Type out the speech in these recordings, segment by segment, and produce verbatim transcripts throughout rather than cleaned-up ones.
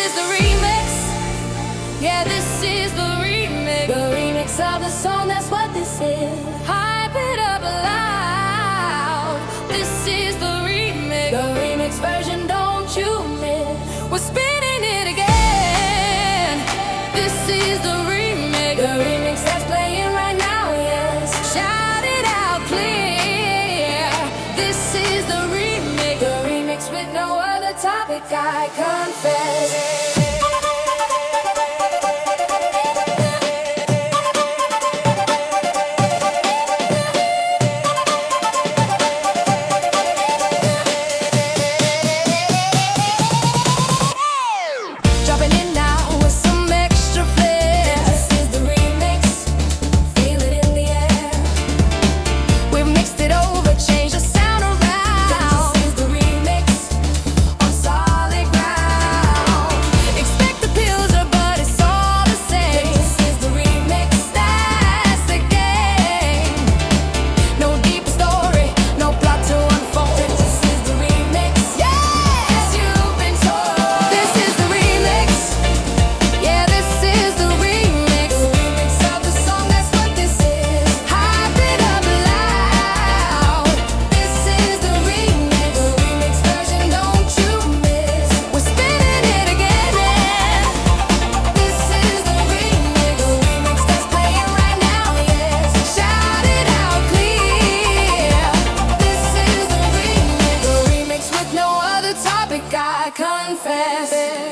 is the remix. Yeah, this is the remix. The remix of the song, that's what this is. Hype it up loud. This is the remix. The remix version, don't you miss. We're spinning it again. This is the remix. The remix that's playing right now, yes. Shout it out clear. This is the remix. The remix with no other topic, I confess. I confess.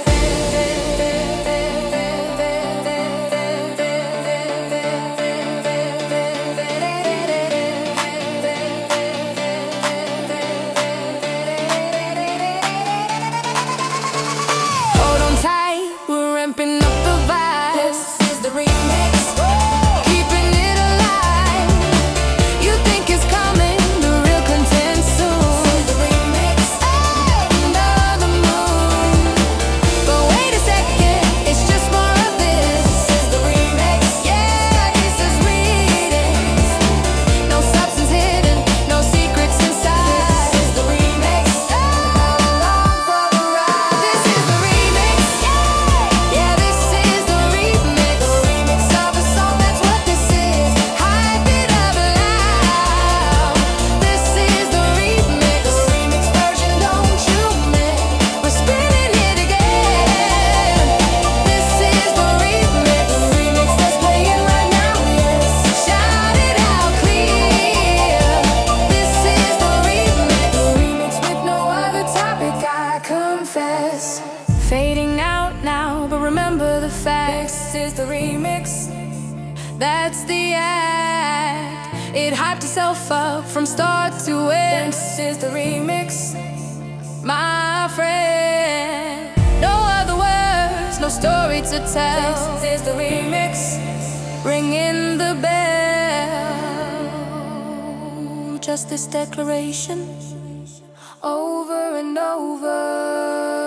Hold on tight, we're ramping up the vibe. This is the remix. Keeping it alive. You think it's coming, the real content soon. This is the remix. Under the moon. But wait a second, it's just more of this. This is the remix. Yeah, this is readings. No substance hidden, no secrets inside. This is the remix. Along for the ride. This is the remix. Yeah, this is the remix. The remix of a song, that's what this is. Hype it up loud. This is the remix. The remix version, don't you miss. We're spinning it again. This is the remix. The remix that's playing right now, yes. Shout it out clear. This is the remix. The remix with no other topic, I confess. Fading out now, but remember the facts. This is the remix. That's the act. It hyped itself up from start to end. This is the remix, my friend. No other words, no story to tell. This is the remix, ringing the bell. Just this declaration, over and over.